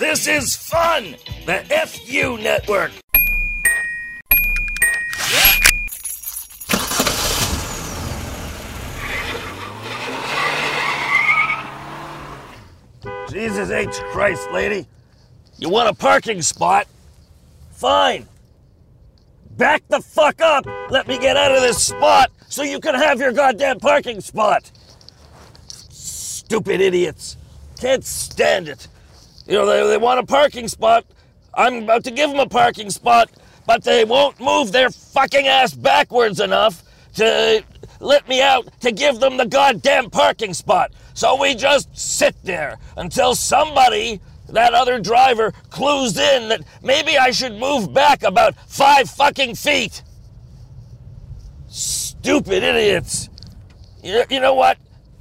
This is fun! The FU Network. Jesus H. Christ, lady. You want a parking spot? Fine. Back the fuck up. Let me get out of this spot so you can have your goddamn parking spot. Stupid idiots. Can't stand it. You know, they want a parking spot. I'm about to give them a parking spot, but they won't move their fucking ass backwards enough to let me out to give them the goddamn parking spot. So we just sit there until somebody, that other driver, clues in that maybe I should move back about 5 fucking feet. Stupid idiots. You know what?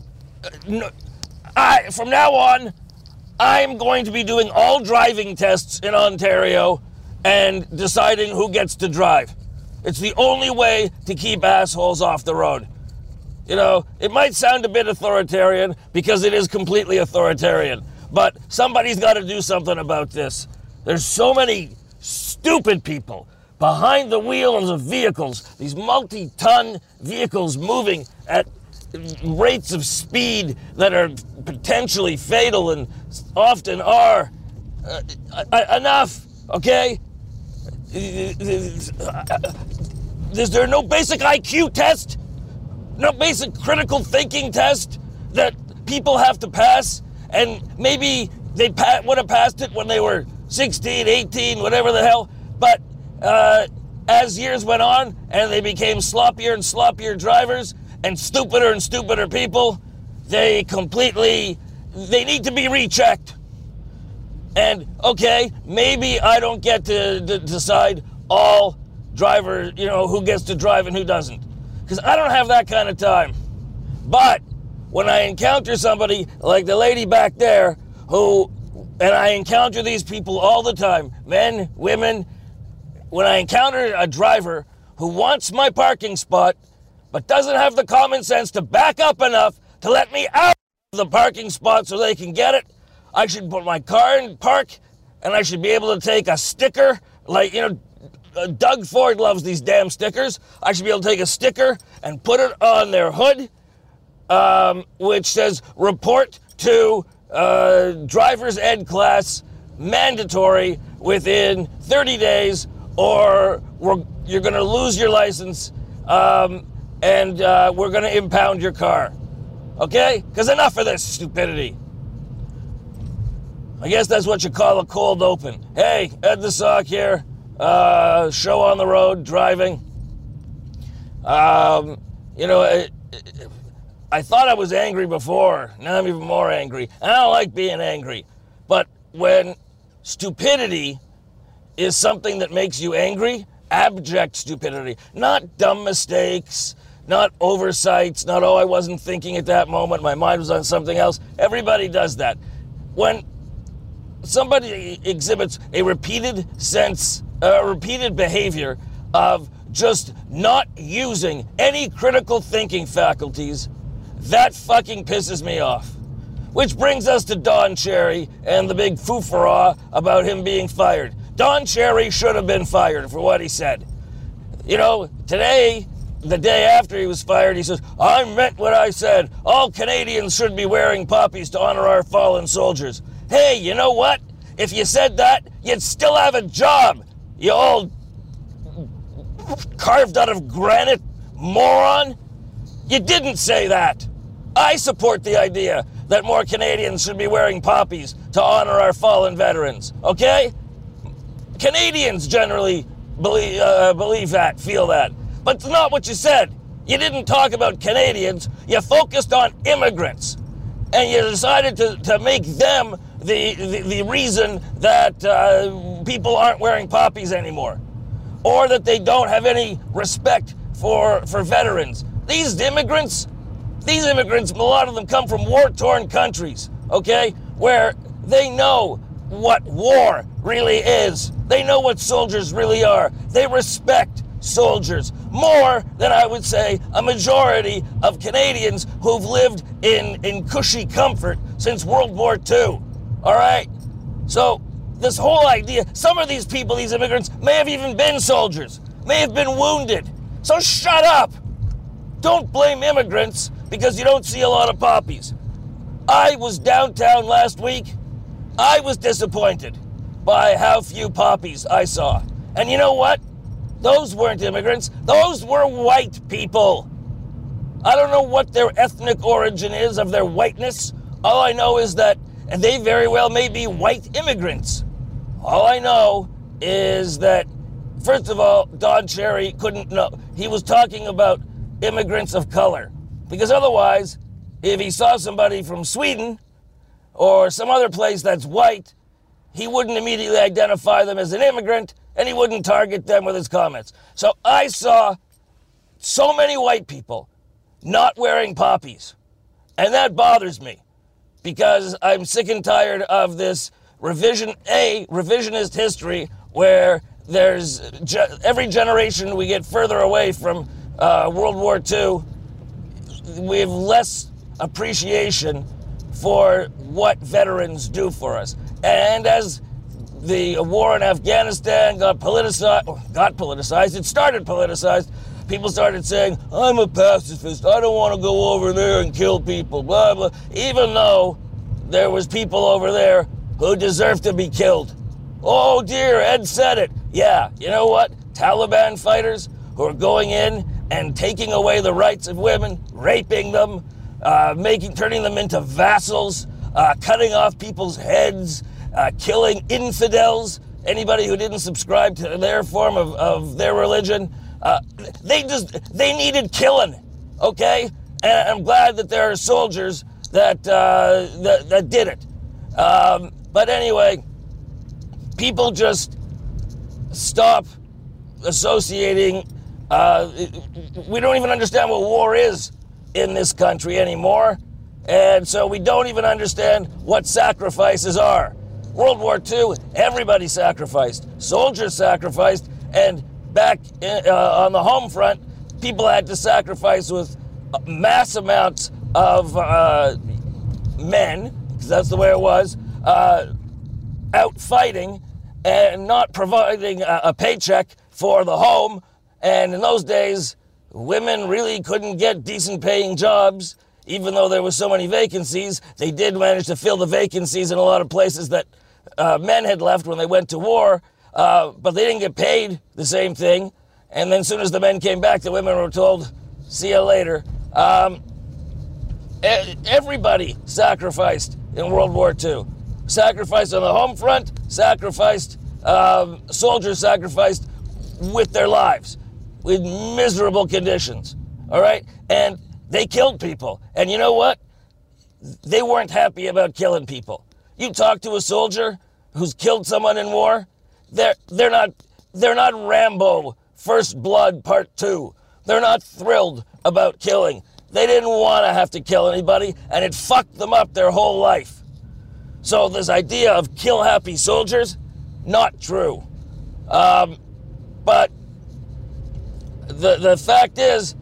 From now on, I'm going to be doing all driving tests in Ontario and deciding who gets to drive. It's the only way to keep assholes off the road. You know, it might sound a bit authoritarian because it is completely authoritarian, but somebody's got to do something about this. There's so many stupid people behind the wheels of vehicles, these multi-ton vehicles moving at rates of speed that are potentially fatal and often are. Enough, okay? Is there no basic IQ test? No basic critical thinking test that people have to pass? And maybe they would have passed it when they were 16, 18, whatever the hell. But as years went on and they became sloppier and sloppier drivers and stupider people, they need to be rechecked. And, okay, maybe I don't get to decide all drivers, you know, who gets to drive and who doesn't. Because I don't have that kind of time. But when I encounter somebody like the lady back there and I encounter these people all the time, men, women, when I encounter a driver who wants my parking spot but doesn't have the common sense to back up enough to let me out of the parking spot so they can get it, I should put my car in park and I should be able to take a sticker, like, you know, Doug Ford loves these damn stickers. I should be able to take a sticker and put it on their hood, which says, report to driver's ed class mandatory within 30 days or you're going to lose your license and we're going to impound your car. Okay? Because enough of this stupidity. I guess that's what you call a cold open. Hey, Ed the Sock here. Show on the road, driving. You know, I thought I was angry before. Now I'm even more angry. I don't like being angry. But when stupidity is something that makes you angry, abject stupidity, not dumb mistakes, not oversights, not, I wasn't thinking at that moment, my mind was on something else. Everybody does that. When somebody exhibits a repeated behavior of just not using any critical thinking faculties, that fucking pisses me off. Which brings us to Don Cherry and the big foofara about him being fired. Don Cherry should have been fired for what he said. You know, today, the day after he was fired, he says, I meant what I said. All Canadians should be wearing poppies to honor our fallen soldiers. Hey, you know what? If you said that, you'd still have a job, you old carved out of granite moron. You didn't say that. I support the idea that more Canadians should be wearing poppies to honor our fallen veterans, okay? Canadians generally believe that, feel that. But it's not what you said. You didn't talk about Canadians. You focused on immigrants. And you decided to make them the reason that people aren't wearing poppies anymore. Or that they don't have any respect for veterans. These immigrants, a lot of them come from war-torn countries, okay? Where they know what war really is. They know what soldiers really are. They respect soldiers more than, I would say, a majority of Canadians who've lived in cushy comfort since World War II. All right? So this whole idea, some of these people, these immigrants, may have even been soldiers, may have been wounded. So shut up. Don't blame immigrants because you don't see a lot of poppies. I was downtown last week. I was disappointed by how few poppies I saw. And you know what? Those weren't immigrants. Those were white people. I don't know what their ethnic origin is of their whiteness. All I know is that they very well may be white immigrants. All I know is that, first of all, Don Cherry couldn't know. He was talking about immigrants of color. Because otherwise, if he saw somebody from Sweden or some other place that's white, he wouldn't immediately identify them as an immigrant, and he wouldn't target them with his comments. So I saw so many white people not wearing poppies. And that bothers me because I'm sick and tired of this revisionist history where there's every generation we get further away from World War II, we have less appreciation for what veterans do for us. And as the war in Afghanistan got politicized, it started politicized, people started saying, I'm a pacifist, I don't want to go over there and kill people, blah, blah, even though there was people over there who deserved to be killed. Oh dear, Ed said it. Yeah, you know what? Taliban fighters who are going in and taking away the rights of women, raping them, turning them into vassals, cutting off people's heads, killing infidels, anybody who didn't subscribe to their form of their religion. They needed killing, okay? And I'm glad that there are soldiers that did it. But anyway, people just stop associating. We don't even understand what war is in this country anymore. And so we don't even understand what sacrifices are. World War II, everybody sacrificed. Soldiers sacrificed. And back on the home front, people had to sacrifice with mass amounts of men, because that's the way it was, out fighting and not providing a paycheck for the home. And in those days, women really couldn't get decent paying jobs, even though there were so many vacancies. They did manage to fill the vacancies in a lot of places that men had left when they went to war, but they didn't get paid the same thing. And then as soon as the men came back, the women were told, see you later. Everybody sacrificed in World War II. Sacrificed on the home front, sacrificed, soldiers sacrificed with their lives, with miserable conditions, all right? And they killed people. And you know what? They weren't happy about killing people. You talk to a soldier who's killed someone in war, they're not Rambo, First Blood Part 2. They're not thrilled about killing. They didn't want to have to kill anybody, and it fucked them up their whole life. So this idea of kill happy soldiers, not true. But the fact is,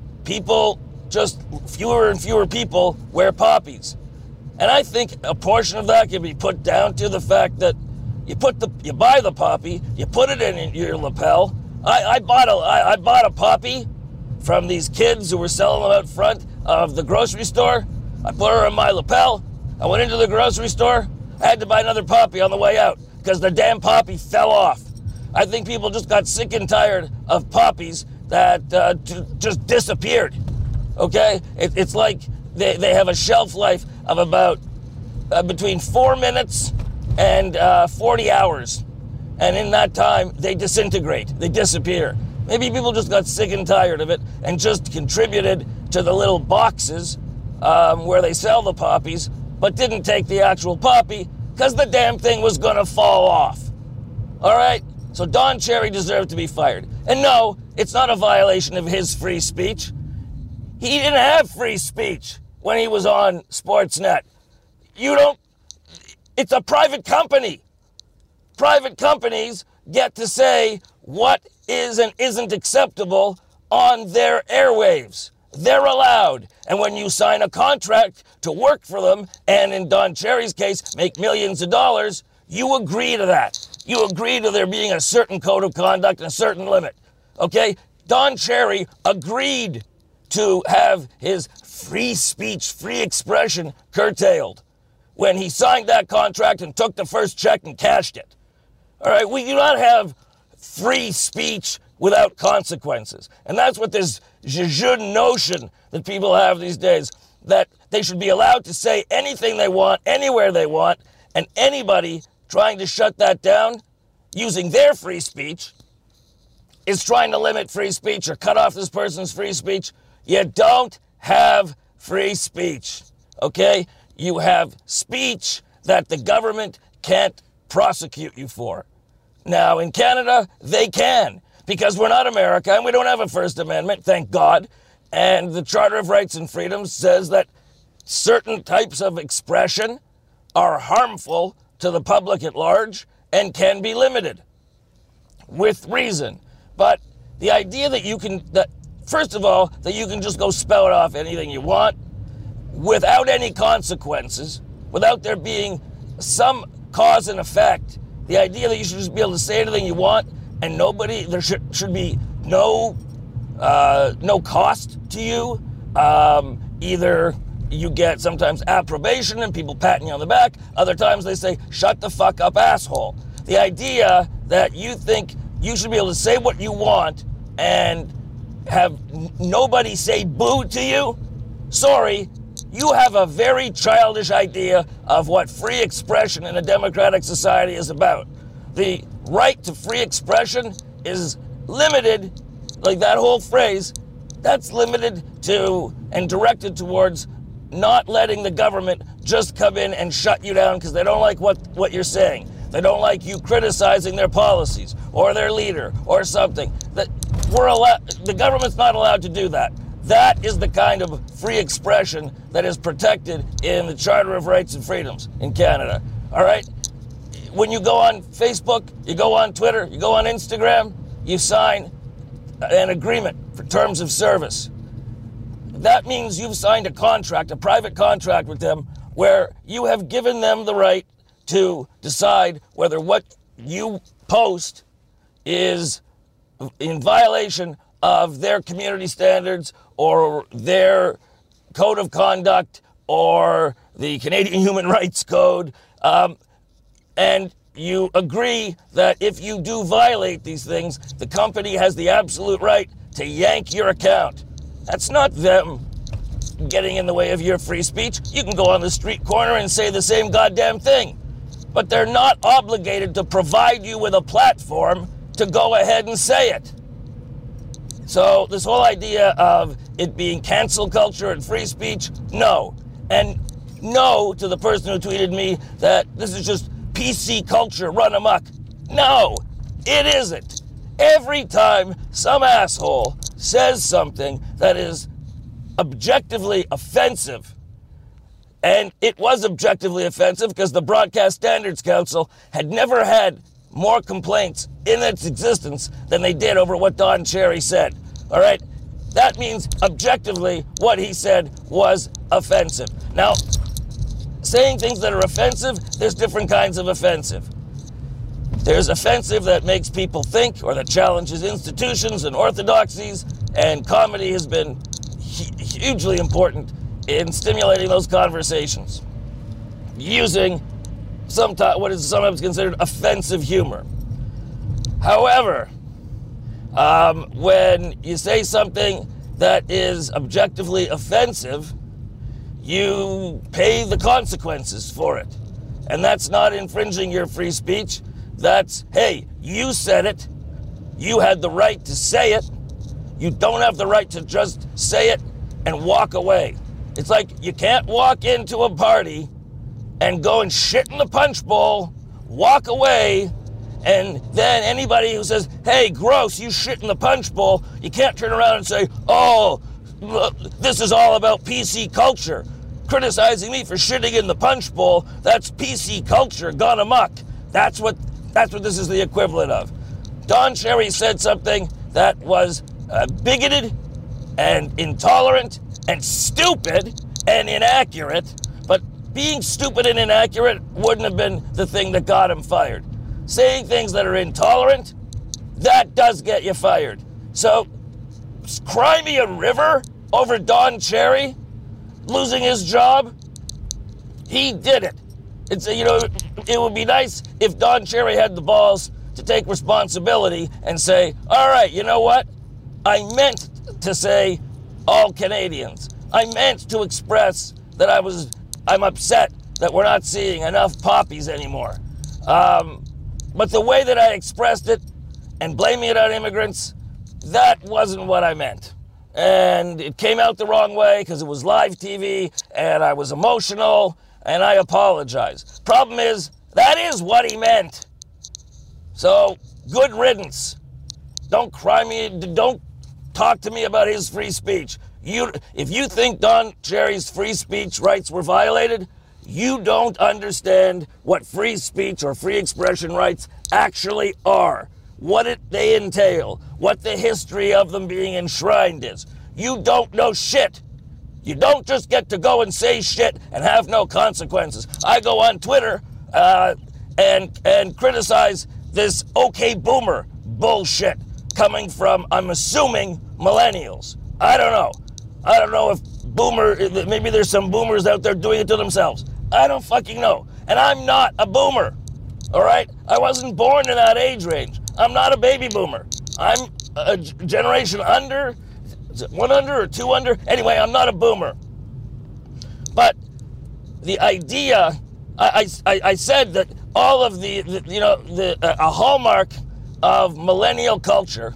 fewer and fewer people wear poppies. And I think a portion of that can be put down to the fact that you buy the poppy, you put it in your lapel. I bought a poppy from these kids who were selling them out front of the grocery store. I put her in my lapel. I went into the grocery store. I had to buy another poppy on the way out because the damn poppy fell off. I think people just got sick and tired of poppies that just disappeared. Okay? It's like they have a shelf life of about between 4 minutes and 40 hours. And in that time, they disintegrate. They disappear. Maybe people just got sick and tired of it and just contributed to the little boxes where they sell the poppies, but didn't take the actual poppy because the damn thing was going to fall off. All right? So Don Cherry deserved to be fired. And no, it's not a violation of his free speech. He didn't have free speech when he was on Sportsnet. It's a private company. Private companies get to say what is and isn't acceptable on their airwaves. They're allowed. And when you sign a contract to work for them, and in Don Cherry's case, make millions of dollars, You agree to that. You agree to there being a certain code of conduct and a certain limit. Okay? Don Cherry agreed to have his free speech, free expression curtailed when he signed that contract and took the first check and cashed it. All right? We do not have free speech without consequences. And that's what this jejune notion that people have these days, that they should be allowed to say anything they want, anywhere they want, and anybody trying to shut that down using their free speech is trying to limit free speech or cut off this person's free speech. You don't have free speech, okay? You have speech that the government can't prosecute you for. Now, in Canada, they can, because we're not America and we don't have a First Amendment, thank God. And the Charter of Rights and Freedoms says that certain types of expression are harmful to the public at large and can be limited with reason. But the idea that you can, that first of all, that you can just go spout off anything you want without any consequences, without there being some cause and effect, the idea that you should just be able to say anything you want and nobody, there should be no cost to you. Either you get sometimes approbation and people patting you on the back. Other times they say, shut the fuck up, asshole. The idea that you think you should be able to say what you want and have nobody say boo to you, sorry, you have a very childish idea of what free expression in a democratic society is about. The right to free expression is limited, like that whole phrase, that's limited to and directed towards not letting the government just come in and shut you down because they don't like what you're saying. They don't like you criticizing their policies or their leader or something. That the government's not allowed to do that. That is the kind of free expression that is protected in the Charter of Rights and Freedoms in Canada. All right? When you go on Facebook, you go on Twitter, you go on Instagram, you sign an agreement for terms of service. That means you've signed a contract, a private contract with them, where you have given them the right to decide whether what you post is in violation of their community standards or their code of conduct or the Canadian Human Rights Code. And you agree that if you do violate these things, the company has the absolute right to yank your account. That's not them getting in the way of your free speech. You can go on the street corner and say the same goddamn thing. But they're not obligated to provide you with a platform to go ahead and say it. So this whole idea of it being cancel culture and free speech, no. And no to the person who tweeted me that this is just PC culture run amok. No, it isn't. Every time some asshole says something that is objectively offensive, and it was objectively offensive because the Broadcast Standards Council had never had more complaints in its existence than they did over what Don Cherry said. All right? That means objectively what he said was offensive. Now, saying things that are offensive, there's different kinds of offensive. There's offensive that makes people think or that challenges institutions and orthodoxies, and comedy has been hugely important in stimulating those conversations using what is sometimes considered offensive humor. However, when you say something that is objectively offensive, you pay the consequences for it. And that's not infringing your free speech. That's, hey, you said it. You had the right to say it. You don't have the right to just say it and walk away. It's like you can't walk into a party and go and shit in the punch bowl, walk away, and then anybody who says, hey, gross, you shit in the punch bowl, you can't turn around and say, oh, this is all about PC culture. Criticizing me for shitting in the punch bowl, that's PC culture gone amok. That's what this is the equivalent of. Don Cherry said something that was bigoted and intolerant and stupid and inaccurate, but being stupid and inaccurate wouldn't have been the thing that got him fired. Saying things that are intolerant, that does get you fired. So, cry me a river over Don Cherry losing his job? He did it. It would be nice if Don Cherry had the balls to take responsibility and say, all right, you know what? I meant to say all Canadians. I meant to express that I'm upset that we're not seeing enough poppies anymore. But the way that I expressed it and blaming it on immigrants, that wasn't what I meant. And it came out the wrong way because it was live TV and I was emotional and I apologize. Problem is, that is what he meant. So, good riddance. Don't talk to me about his free speech. If you think Don Cherry's free speech rights were violated, you don't understand what free speech or free expression rights actually are, what they entail, what the history of them being enshrined is. You don't know shit. You don't just get to go and say shit and have no consequences. I go on Twitter and criticize this OK Boomer bullshit coming from, I'm assuming, millennials. I don't know. I don't know if maybe there's some boomers out there doing it to themselves. I don't fucking know. And I'm not a boomer, all right? I wasn't born in that age range. I'm not a baby boomer. I'm a generation under, is it one under or two under? Anyway, I'm not a boomer. But the idea, I said that all of a hallmark of millennial culture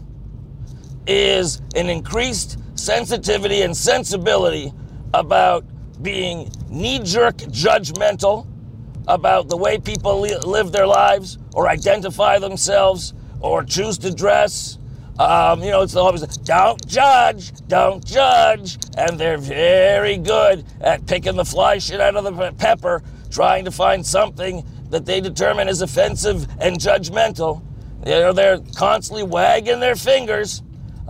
is an increased sensitivity and sensibility about being knee-jerk judgmental about the way people live their lives or identify themselves or choose to dress. It's always, don't judge, and they're very good at picking the fly shit out of the pepper, trying to find something that they determine is offensive and judgmental. They're constantly wagging their fingers,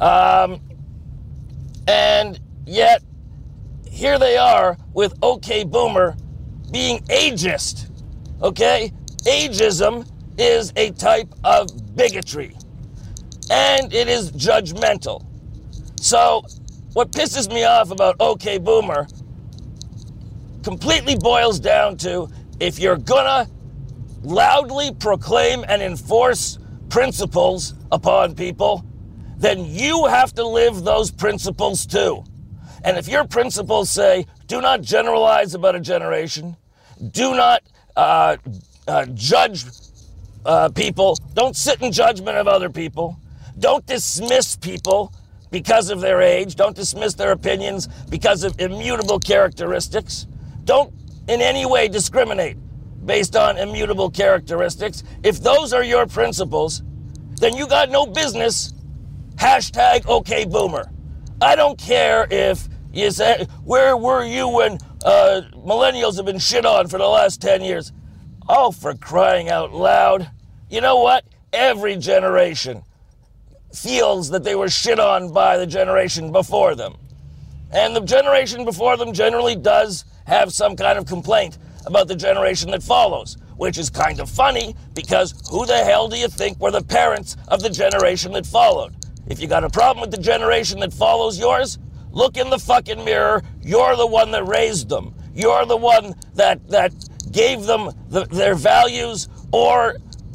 and yet here they are with OK Boomer being ageist, okay? Ageism is a type of bigotry, and it is judgmental. So what pisses me off about OK Boomer completely boils down to, if you're gonna loudly proclaim and enforce principles upon people, then you have to live those principles too. And if your principles say, do not generalize about a generation, do not judge people, don't sit in judgment of other people, don't dismiss people because of their age, don't dismiss their opinions because of immutable characteristics, don't in any way discriminate based on immutable characteristics. If those are your principles, then you got no business hashtag OK Boomer. I don't care if you say, where were you when millennials have been shit on for the last 10 years? Oh, for crying out loud. You know what? Every generation feels that they were shit on by the generation before them. And the generation before them generally does have some kind of complaint about the generation that follows, which is kind of funny because who the hell do you think were the parents of the generation that followed? If you got a problem with the generation that follows yours, look in the fucking mirror. You're the one that raised them. You're the one that gave them their values or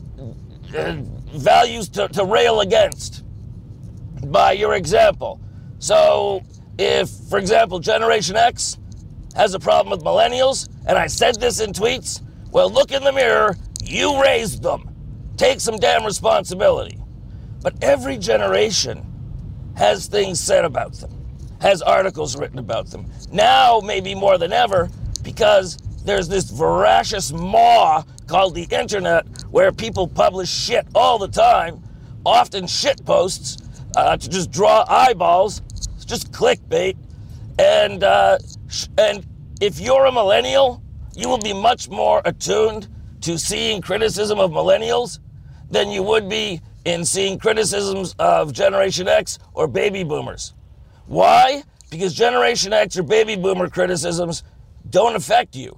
values to rail against by your example. So if, for example, Generation X has a problem with millennials, and I said this in tweets, well, look in the mirror. You raised them. Take some damn responsibility. But every generation has things said about them, has articles written about them. Now, maybe more than ever, because there's this voracious maw called the internet where people publish shit all the time, often shit posts, to just draw eyeballs. It's just clickbait. And if you're a millennial, you will be much more attuned to seeing criticism of millennials than you would be in seeing criticisms of Generation X or baby boomers. Why? Because Generation X or baby boomer criticisms don't affect you.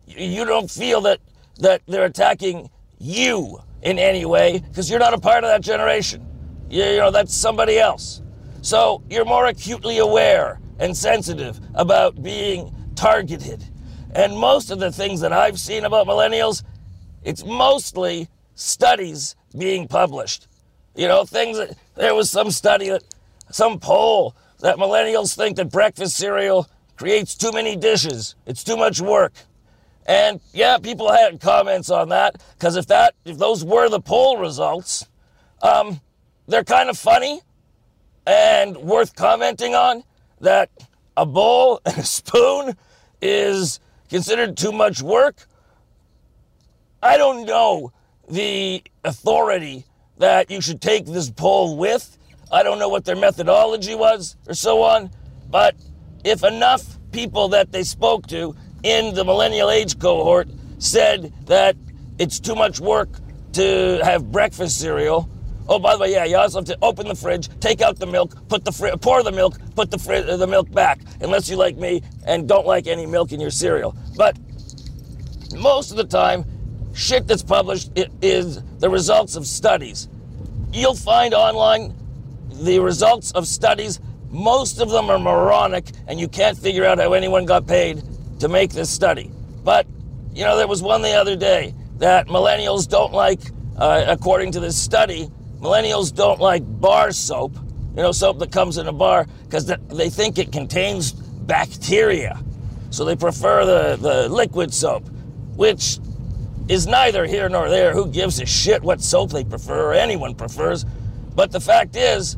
you don't feel that they're attacking you in any way because you're not a part of that generation. You know, that's somebody else. So you're more acutely aware and sensitive about being targeted. And most of the things that I've seen about millennials, it's mostly studies being published. You know, there was some study, some poll that millennials think that breakfast cereal creates too many dishes. It's too much work. And yeah, people had comments on that, because if those were the poll results, they're kind of funny and worth commenting on, that a bowl and a spoon is considered too much work. I don't know the authority that you should take this poll with. I don't know what their methodology was or so on, but if enough people that they spoke to in the millennial age cohort said that it's too much work to have breakfast cereal. Oh, by the way, yeah, you also have to open the fridge, take out the milk, pour the milk, put the milk back, unless you like me and don't like any milk in your cereal. But most of the time, shit that's published is the results of studies. You'll find online the results of studies. Most of them are moronic, and you can't figure out how anyone got paid to make this study. But, you know, there was one the other day that millennials don't like, according to this study, millennials don't like bar soap, you know, soap that comes in a bar, because they think it contains bacteria. So they prefer the liquid soap, which is neither here nor there. Who gives a shit what soap they prefer or anyone prefers? But the fact is,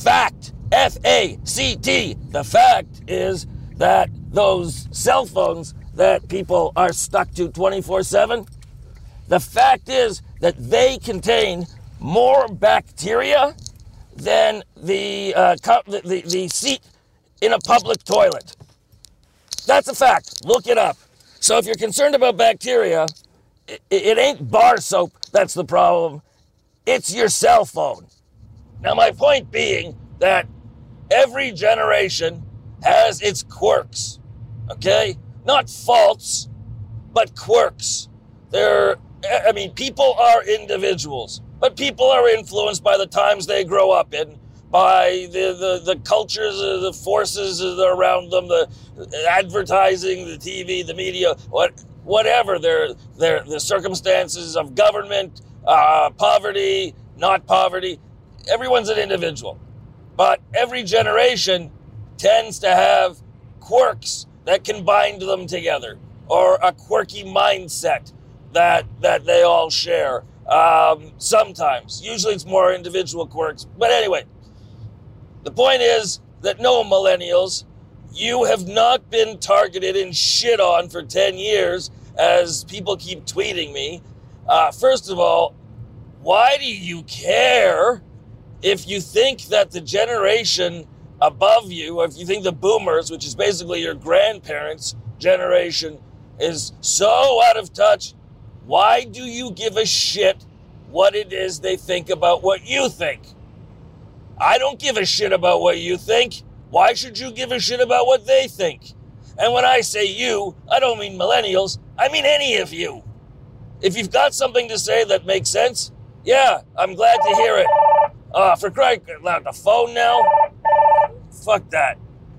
F-A-C-T, the fact is that those cell phones that people are stuck to 24/7, the fact is that they contain more bacteria than the seat in a public toilet. That's a fact. Look it up. So if you're concerned about bacteria, it ain't bar soap that's the problem. It's your cell phone. Now, my point being that every generation has its quirks, okay? Not faults, but quirks. People are individuals, but people are influenced by the times they grow up in, by the cultures, the forces around them, the advertising, the TV, the media, whatever, the circumstances of government, poverty, not poverty. Everyone's an individual. But every generation tends to have quirks that can bind them together, or a quirky mindset that they all share. Sometimes. Usually it's more individual quirks. But anyway, the point is that no, millennials, you have not been targeted and shit on for 10 years, as people keep tweeting me. First of all, why do you care if you think that the generation above you, or if you think the boomers, which is basically your grandparents' generation, is so out of touch? Why do you give a shit what it is they think about what you think? I don't give a shit about what you think. Why should you give a shit about what they think? And when I say you, I don't mean millennials. I mean any of you. If you've got something to say that makes sense, yeah, I'm glad to hear it. For crying out loud, the phone now? Fuck that.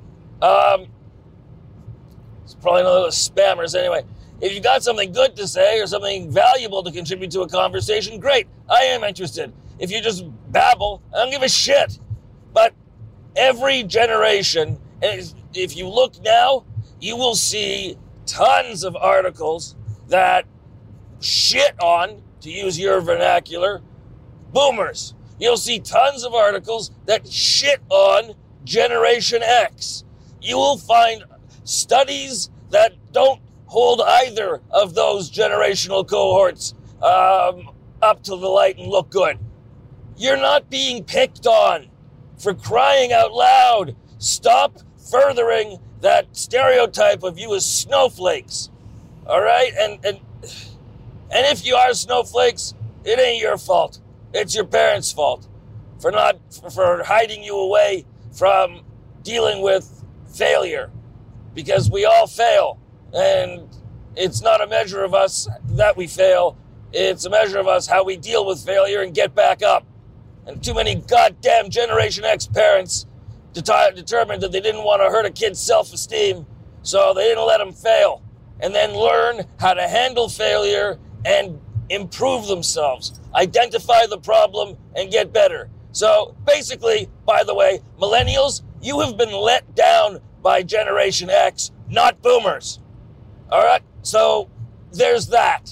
It's probably one of those spammers anyway. If you got something good to say or something valuable to contribute to a conversation, great. I am interested. If you just babble, I don't give a shit. But every generation, and if you look now, you will see tons of articles that shit on, to use your vernacular, boomers. You'll see tons of articles that shit on Generation X. You will find studies that don't hold either of those generational cohorts up to the light and look good. You're not being picked on, for crying out loud. Stop furthering that stereotype of you as snowflakes. All right? And if you are snowflakes, it ain't your fault. It's your parents' fault for hiding you away from dealing with failure, because we all fail, and it's not a measure of us that we fail. It's a measure of us how we deal with failure and get back up. And too many goddamn Generation X parents determined that they didn't want to hurt a kid's self-esteem, so they didn't let them fail, and then learn how to handle failure and improve themselves, identify the problem, and get better. So basically, by the way, millennials, you have been let down by Generation X, not boomers. All right? So there's that.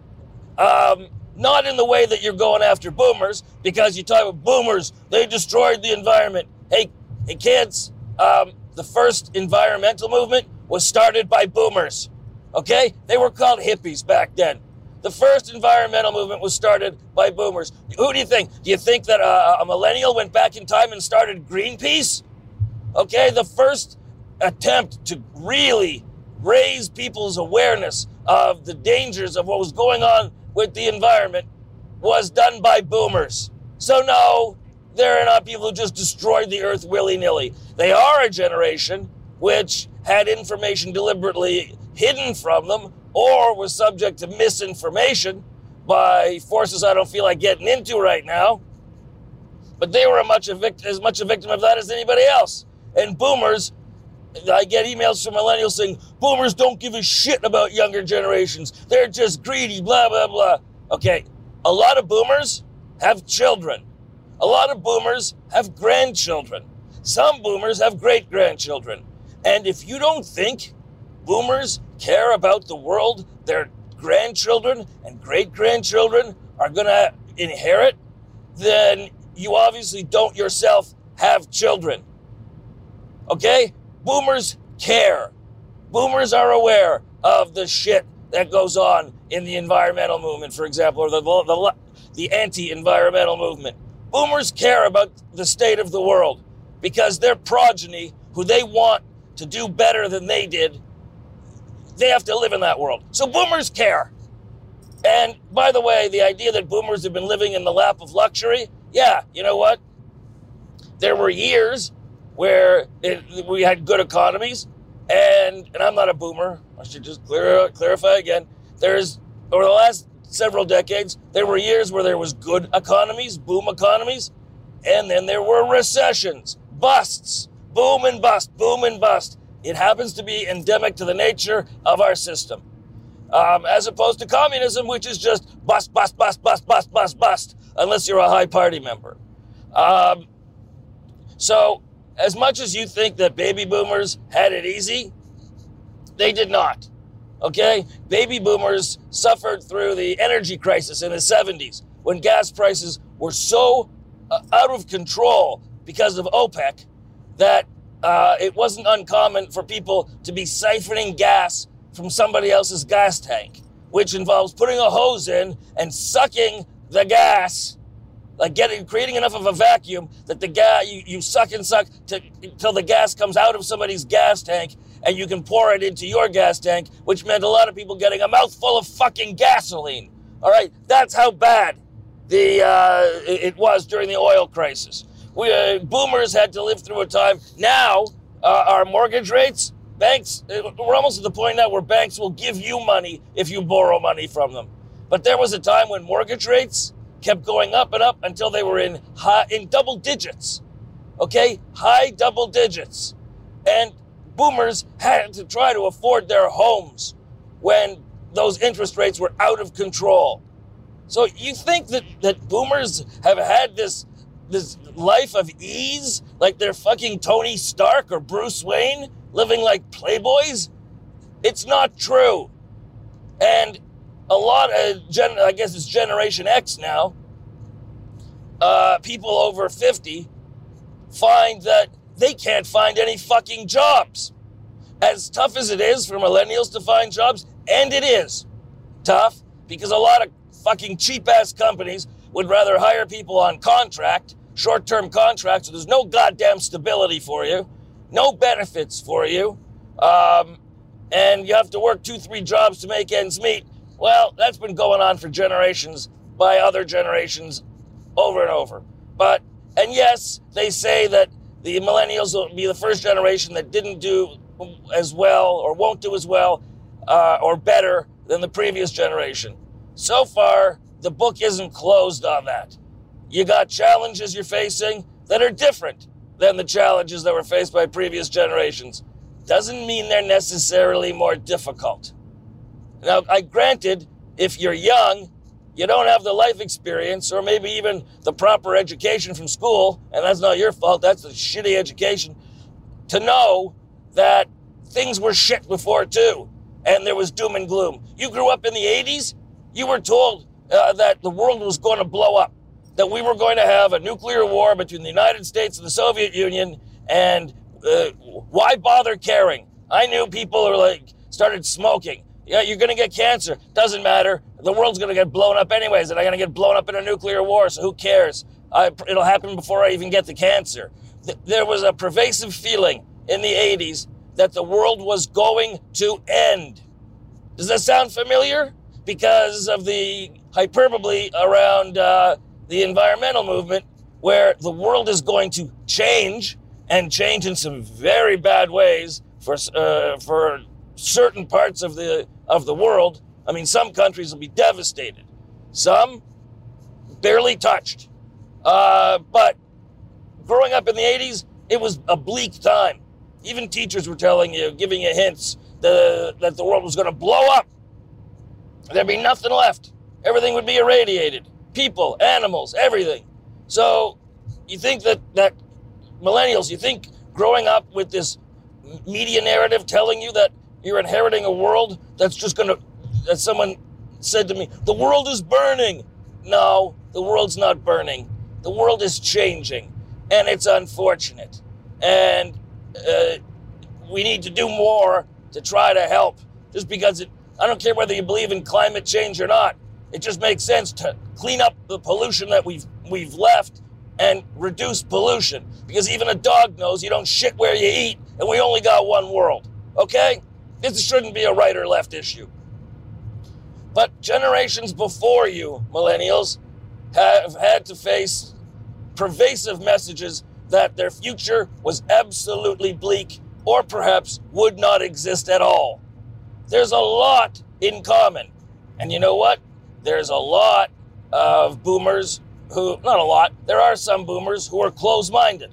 Not in the way that you're going after boomers, because you talk about boomers, they destroyed the environment. Hey kids, the first environmental movement was started by boomers, okay? They were called hippies back then. The first environmental movement was started by boomers. Who do you think? Do you think that a millennial went back in time and started Greenpeace? Okay, the first attempt to really raise people's awareness of the dangers of what was going on with the environment was done by boomers. So no, they're not people who just destroyed the earth willy-nilly. They are a generation which had information deliberately hidden from them or was subject to misinformation by forces I don't feel like getting into right now. But they were as much a victim of that as anybody else. And boomers, I get emails from millennials saying, boomers don't give a shit about younger generations. They're just greedy, blah, blah, blah. Okay, a lot of boomers have children. A lot of boomers have grandchildren. Some boomers have great-grandchildren. And if you don't think boomers care about the world their grandchildren and great-grandchildren are going to inherit, then you obviously don't yourself have children. Okay? Boomers care. Boomers are aware of the shit that goes on in the environmental movement, for example, or the anti-environmental movement. Boomers care about the state of the world because their progeny, who they want to do better than they did, they have to live in that world. So boomers care. And by the way, the idea that boomers have been living in the lap of luxury, yeah, you know what? There were years where we had good economies, and I'm not a boomer. I should just clarify again. Over the last several decades, there were years where there was good economies, boom economies, and then there were recessions, busts, boom and bust, boom and bust. It happens to be endemic to the nature of our system, as opposed to communism, which is just bust, bust, bust, bust, bust, bust, bust, unless you're a high party member. So as much as you think that baby boomers had it easy, they did not. Okay? Baby boomers suffered through the energy crisis in the 70s when gas prices were so out of control because of OPEC that it wasn't uncommon for people to be siphoning gas from somebody else's gas tank, which involves putting a hose in and sucking the gas, like creating enough of a vacuum that the gas, you suck and suck till the gas comes out of somebody's gas tank and you can pour it into your gas tank, which meant a lot of people getting a mouthful of fucking gasoline. All right, that's how bad it was during the oil crisis. Boomers had to live through a time. Now, our mortgage rates, banks, we're almost at the point now where banks will give you money if you borrow money from them. But there was a time when mortgage rates kept going up and up until they were in double digits. Okay? High double digits. And boomers had to try to afford their homes when those interest rates were out of control. So you think that boomers have had this life of ease, like they're fucking Tony Stark or Bruce Wayne, living like playboys? It's not true. And a lot of, I guess it's Generation X now, people over 50 find that they can't find any fucking jobs. As tough as it is for millennials to find jobs, and it is tough, because a lot of fucking cheap-ass companies would rather hire people on contract, short-term contracts, so there's no goddamn stability for you, no benefits for you, and you have to work 2-3 jobs to make ends meet. Well, that's been going on for generations by other generations over and over. And yes, they say that the millennials will be the first generation that didn't do as well or won't do as well or better than the previous generation. So far, the book isn't closed on that. You got challenges you're facing that are different than the challenges that were faced by previous generations. Doesn't mean they're necessarily more difficult. Now, granted, if you're young, you don't have the life experience or maybe even the proper education from school, and that's not your fault, that's the shitty education, to know that things were shit before too, and there was doom and gloom. You grew up in the 80s, you were told that the world was going to blow up, that we were going to have a nuclear war between the United States and the Soviet Union, and why bother caring? I knew people who started smoking. Yeah, you're going to get cancer. Doesn't matter. The world's going to get blown up anyways, and I'm going to get blown up in a nuclear war, so who cares? It'll happen before I even get the cancer. There was a pervasive feeling in the 80s that the world was going to end. Does that sound familiar? Because of the hyperbole around the environmental movement, where the world is going to change, and change in some very bad ways for certain parts of the world. I mean, some countries will be devastated. Some barely touched. But growing up in the 80s, it was a bleak time. Even teachers were telling you, giving you hints that the world was going to blow up. There'd be nothing left. Everything would be irradiated. People, animals, everything. So you think that millennials, you think growing up with this media narrative telling you that you're inheriting a world that's just going to, that someone said to me, the world is burning. No, the world's not burning. The world is changing, and it's unfortunate. And we need to do more to try to help, just because I don't care whether you believe in climate change or not. It just makes sense to clean up the pollution that we've left and reduce pollution, because even a dog knows you don't shit where you eat, and we only got one world, okay? This shouldn't be a right or left issue. But generations before you, millennials, have had to face pervasive messages that their future was absolutely bleak, or perhaps would not exist at all. There's a lot in common. And you know what? There's a lot of boomers who, not a lot, there are some boomers who are closed-minded.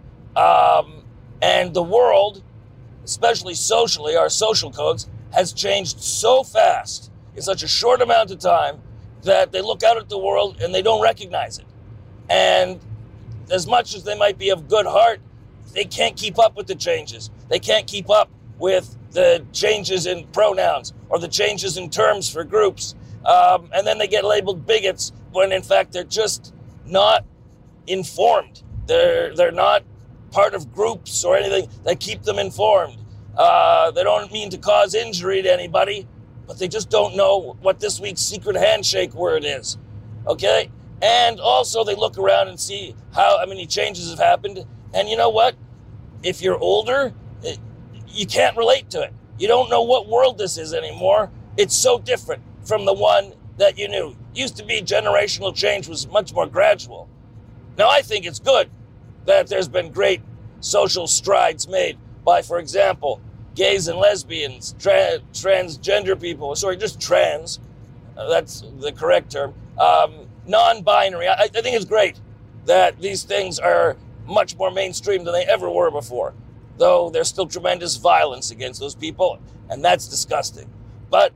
And the world, especially socially, our social codes, has changed so fast in such a short amount of time that they look out at the world and they don't recognize it. And as much as they might be of good heart, they can't keep up with the changes. They can't keep up with the changes in pronouns or the changes in terms for groups. And then they get labeled bigots when in fact they're just not informed. They're not part of groups or anything that keep them informed. They don't mean to cause injury to anybody, but they just don't know what this week's secret handshake word is, okay? And also they look around and see how many changes have happened. And you know what? If you're older, you can't relate to it. You don't know what world this is anymore. It's so different from the one that you knew. Used to be generational change was much more gradual. Now, I think it's good that there's been great social strides made by, for example, gays and lesbians, transgender people, just trans, that's the correct term, non-binary. I think it's great that these things are much more mainstream than they ever were before, though there's still tremendous violence against those people, and that's disgusting. But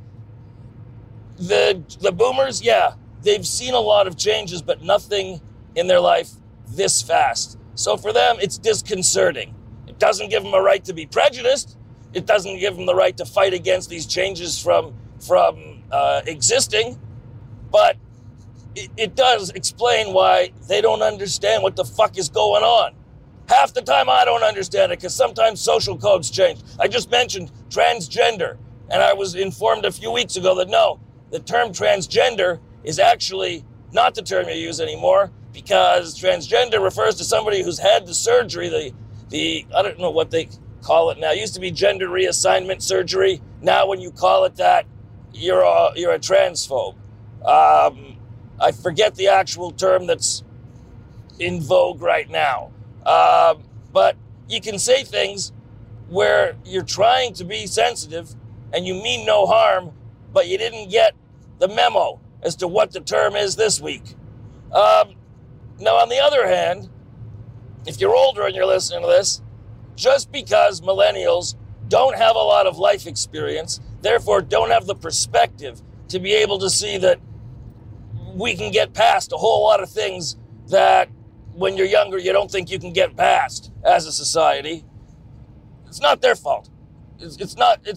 the boomers, yeah, they've seen a lot of changes, but nothing in their life this fast. So for them, it's disconcerting. It doesn't give them a right to be prejudiced. It doesn't give them the right to fight against these changes from existing, but it does explain why they don't understand what the fuck is going on. Half the time I don't understand it, because sometimes social codes change. I just mentioned transgender, and I was informed a few weeks ago that no, the term transgender is actually not the term you use anymore, because transgender refers to somebody who's had the surgery, the I don't know what they call it now. It used to be gender reassignment surgery. Now when you call it that, you're a transphobe. I forget the actual term that's in vogue right now. But you can say things where you're trying to be sensitive and you mean no harm, but you didn't get the memo as to what the term is this week. Now, on the other hand, if you're older and you're listening to this, just because millennials don't have a lot of life experience, therefore don't have the perspective to be able to see that we can get past a whole lot of things that when you're younger you don't think you can get past as a society. It's not their fault. It's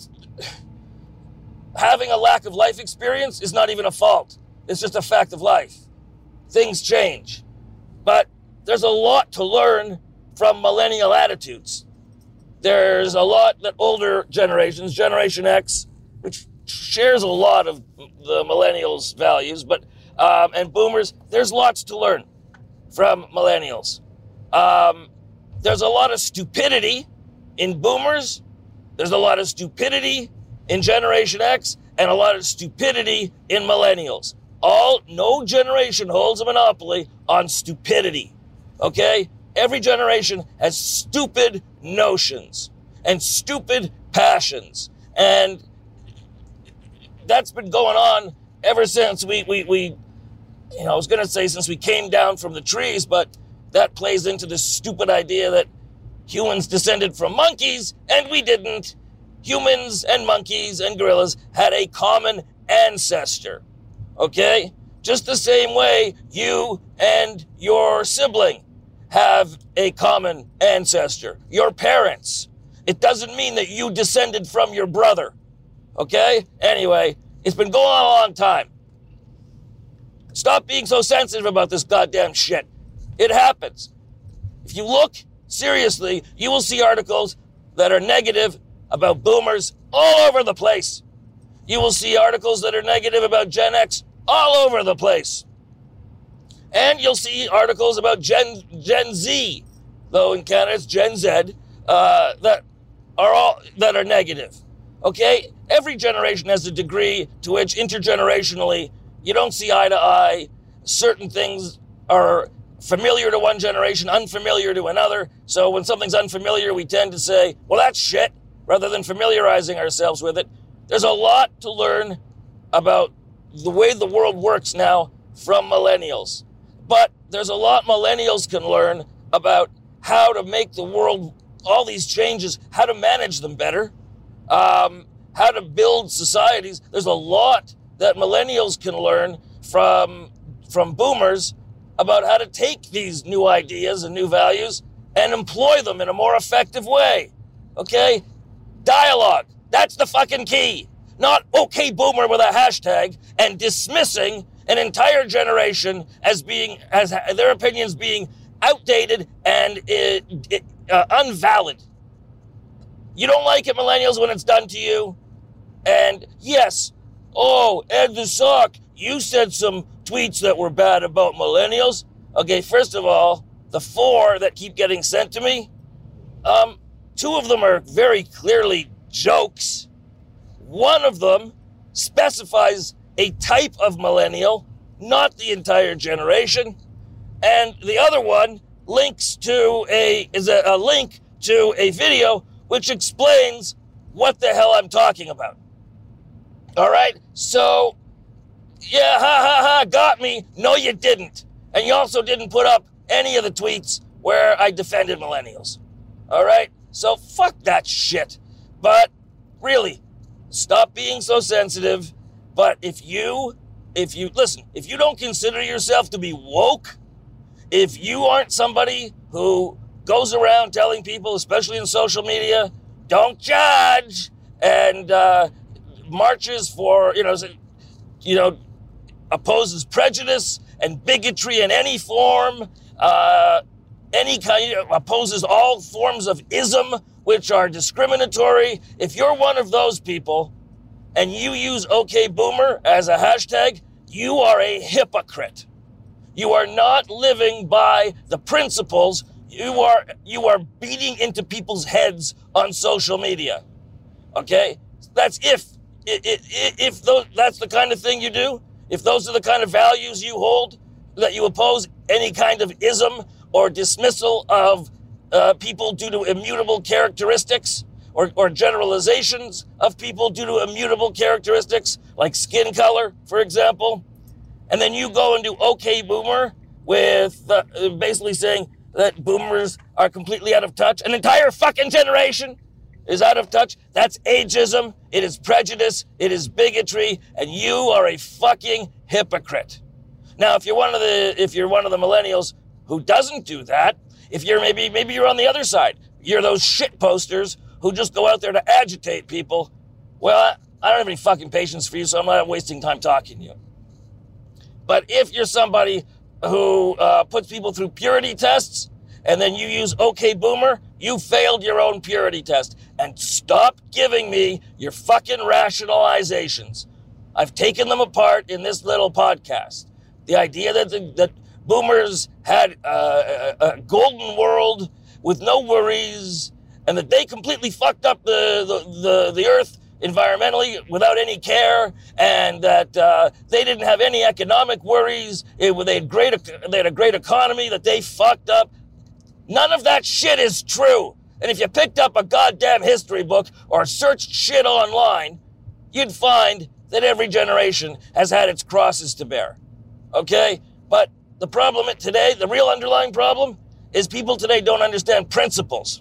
having a lack of life experience is not even a fault. It's just a fact of life. Things change. But there's a lot to learn from millennial attitudes. There's a lot that older generations, Generation X, which shares a lot of the millennials' values, but and boomers, there's lots to learn from millennials. There's a lot of stupidity in boomers. There's a lot of stupidity in Generation X and a lot of stupidity in millennials. No generation holds a monopoly on stupidity, okay? Every generation has stupid notions and stupid passions. And that's been going on ever since I was going to say since we came down from the trees, but that plays into the stupid idea that humans descended from monkeys, and we didn't. Humans and monkeys and gorillas had a common ancestor, okay? Just the same way you and your sibling have a common ancestor, your parents. It doesn't mean that you descended from your brother, okay? Anyway, it's been going on a long time. Stop being so sensitive about this goddamn shit. It happens. If you look seriously, you will see articles that are negative about boomers all over the place. You will see articles that are negative about Gen X all over the place. And you'll see articles about Gen Z, though in Canada it's Gen Z, that are negative. Okay? Every generation has a degree to which intergenerationally you don't see eye to eye. Certain things are familiar to one generation, unfamiliar to another. So when something's unfamiliar, we tend to say, well, that's shit, rather than familiarizing ourselves with it. There's a lot to learn about the way the world works now from millennials. But there's a lot millennials can learn about how to make the world, all these changes, how to manage them better, how to build societies. There's a lot that millennials can learn from boomers about how to take these new ideas and new values and employ them in a more effective way. Okay? Dialogue. That's the fucking key. Not okay boomer with a hashtag and dismissing an entire generation as their opinions being outdated and unvalid. You don't like it, millennials, when it's done to you. And yes, Ed the Sock, you said some tweets that were bad about millennials. Okay, first of all, the 4 that keep getting sent to me, 2 of them are very clearly jokes. One of them specifies a type of millennial, not the entire generation. And the other one is a link to a video which explains what the hell I'm talking about. All right? So, yeah, got me. No, you didn't. And you also didn't put up any of the tweets where I defended millennials. All right? So fuck that shit. But really, stop being so sensitive. But if you don't consider yourself to be woke, if you aren't somebody who goes around telling people, especially in social media, don't judge, and marches for, opposes prejudice and bigotry in any form, opposes all forms of ism which are discriminatory. If you're one of those people and you use OK Boomer as a hashtag, you are a hypocrite. You are not living by the principles. You are beating into people's heads on social media. Okay? That's if that's the kind of thing you do, if those are the kind of values you hold, that you oppose any kind of ism or dismissal of people due to immutable characteristics or generalizations of people due to immutable characteristics like skin color, for example. And then you go and do okay boomer with basically saying that boomers are completely out of touch. An entire fucking generation is out of touch. That's ageism. It is prejudice. It is bigotry. And you are a fucking hypocrite. Now, if you're one of the millennials who doesn't do that, if you're maybe you're on the other side, you're those shit posters who just go out there to agitate people. Well, I don't have any fucking patience for you, so I'm not wasting time talking to you. But if you're somebody who puts people through purity tests and then you use okay boomer, you failed your own purity test. And stop giving me your fucking rationalizations. I've taken them apart in this little podcast. The idea that boomers had a golden world with no worries, and that they completely fucked up the earth environmentally without any care, and that they didn't have any economic worries. They had a great economy that they fucked up. None of that shit is true. And if you picked up a goddamn history book or searched shit online, you'd find that every generation has had its crosses to bear. Okay? But the problem today, the real underlying problem, is people today don't understand principles.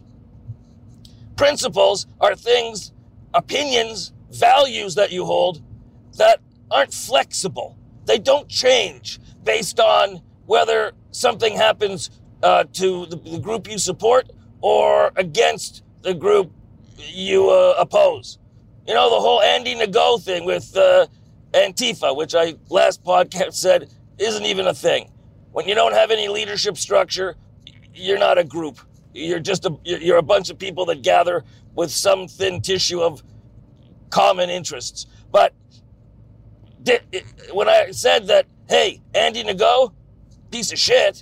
Principles are things, opinions, values that you hold that aren't flexible. They don't change based on whether something happens to the group you support or against the group you oppose. You know, the whole Andy Ngo thing with Antifa, which I last podcast said isn't even a thing. When you don't have any leadership structure, you're not a group. You're a bunch of people that gather with some thin tissue of common interests. But when I said that, hey, Andy Ngo, piece of shit,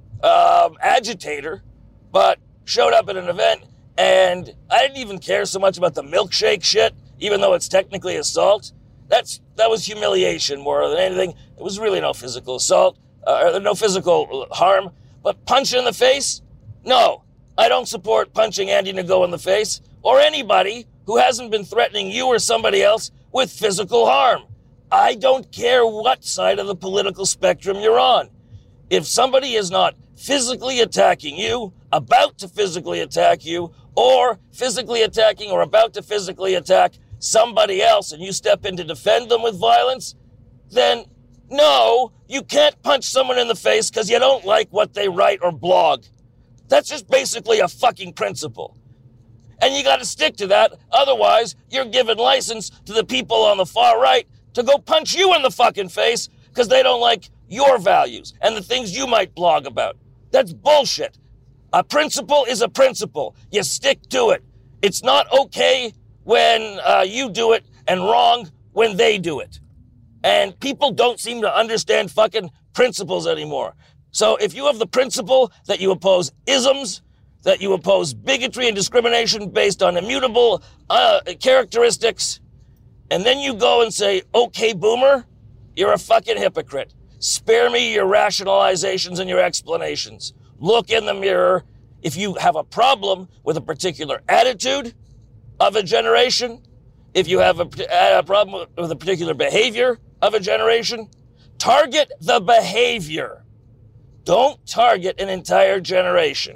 agitator, but showed up at an event, and I didn't even care so much about the milkshake shit, even though it's technically assault. That was humiliation more than anything. It was really no physical assault, or no physical harm. But punch in the face? No, I don't support punching Andy Ngo in the face, or anybody who hasn't been threatening you or somebody else with physical harm. I don't care what side of the political spectrum you're on. If somebody is not physically attacking you, about to physically attack you, or physically attacking or about to physically attack somebody else, and you step in to defend them with violence, then no, you can't punch someone in the face because you don't like what they write or blog. That's just basically a fucking principle. And you got to stick to that. Otherwise, you're giving license to the people on the far right to go punch you in the fucking face because they don't like your values and the things you might blog about. That's bullshit. A principle is a principle. You stick to it. It's not okay when you do it and wrong when they do it. And people don't seem to understand fucking principles anymore. So if you have the principle that you oppose isms, that you oppose bigotry and discrimination based on immutable characteristics, and then you go and say, okay, boomer, you're a fucking hypocrite. Spare me your rationalizations and your explanations. Look in the mirror. If you have a problem with a particular attitude of a generation, if you have a problem with a particular behavior of a generation, target the behavior. Don't target an entire generation.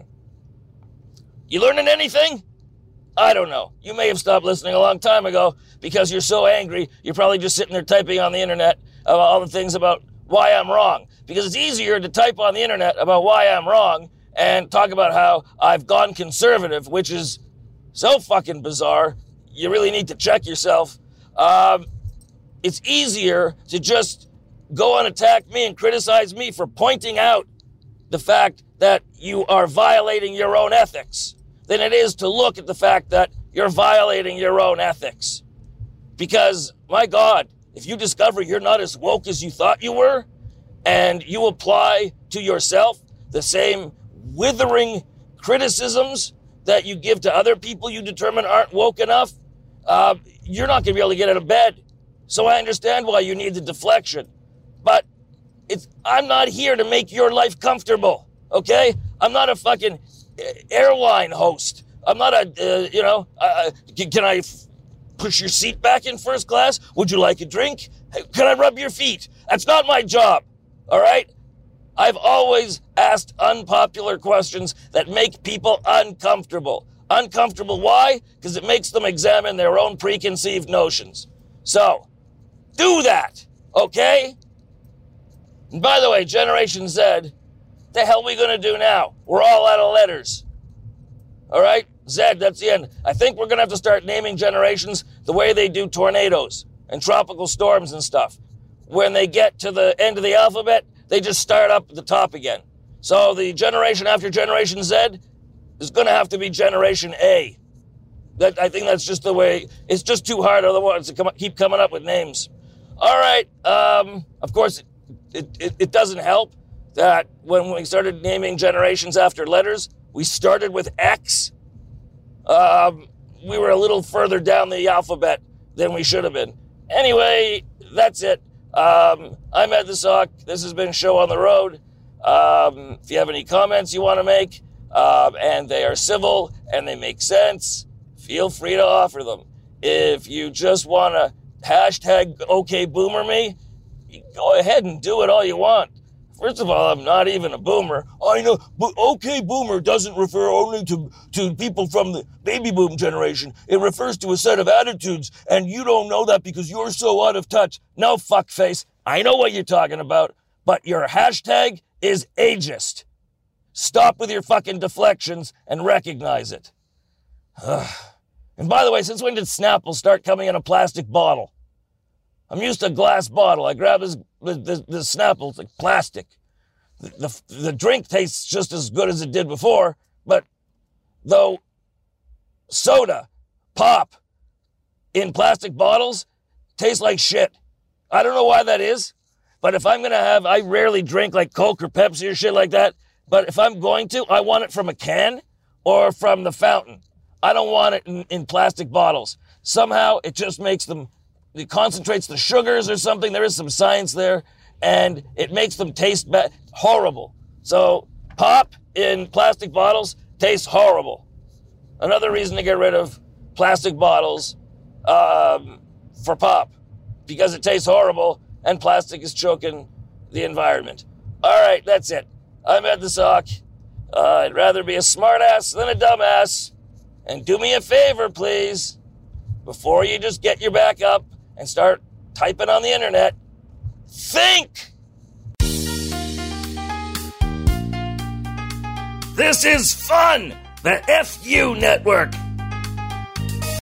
You learning anything? I don't know. You may have stopped listening a long time ago because you're so angry, you're probably just sitting there typing on the internet about all the things about why I'm wrong. Because it's easier to type on the internet about why I'm wrong and talk about how I've gone conservative, which is so fucking bizarre. You really need to check yourself. It's easier to just go and attack me and criticize me for pointing out the fact that you are violating your own ethics than it is to look at the fact that you're violating your own ethics. Because, my God, if you discover you're not as woke as you thought you were, and you apply to yourself the same withering criticisms that you give to other people you determine aren't woke enough, you're not going to be able to get out of bed. So I understand why you need the deflection. But I'm not here to make your life comfortable, okay? I'm not a fucking airline host I'm not can I push your seat back in first class? Would you like a drink? Can I rub your feet? That's not my job, all right? I've always asked unpopular questions that make people uncomfortable. Uncomfortable, why? Because it makes them examine their own preconceived notions. So, do that, okay? And by the way, Generation Z, the hell are we going to do now? We're all out of letters. All right? Z, that's the end. I think we're going to have to start naming generations the way they do tornadoes and tropical storms and stuff. When they get to the end of the alphabet, they just start up at the top again. So the generation after Generation Z is going to have to be Generation A. I think that's just the way. It's just too hard otherwise to keep coming up with names. All right. Of course, it doesn't help that when we started naming generations after letters, we started with X. We were a little further down the alphabet than we should have been. Anyway, that's it. I'm Ed the Sock. This has been Show on the Road. If you have any comments you want to make, and they are civil and they make sense, feel free to offer them. If you just want to hashtag OKBoomer me, go ahead and do it all you want. First of all, I'm not even a boomer. I know, but OK Boomer doesn't refer only to people from the baby boom generation. It refers to a set of attitudes, and you don't know that because you're so out of touch. No, fuckface. I know what you're talking about, but your hashtag is ageist. Stop with your fucking deflections and recognize it. And by the way, since when did Snapple start coming in a plastic bottle? I'm used to a glass bottle. I grab the Snapple, it's like plastic. The drink tastes just as good as it did before, but though soda, pop, in plastic bottles, tastes like shit. I don't know why that is, but if I'm going to have, I rarely drink like Coke or Pepsi or shit like that, but if I'm going to, I want it from a can or from the fountain. I don't want it in plastic bottles. Somehow it just makes them, it concentrates the sugars or something. There is some science there, and it makes them taste horrible. So pop in plastic bottles tastes horrible. Another reason to get rid of plastic bottles for pop, because it tastes horrible and plastic is choking the environment. All right, that's it. I'm Ed the Sock. I'd rather be a smartass than a dumbass. And do me a favor, please, before you just get your back up and start typing on the internet, think! This is fun! The FU Network!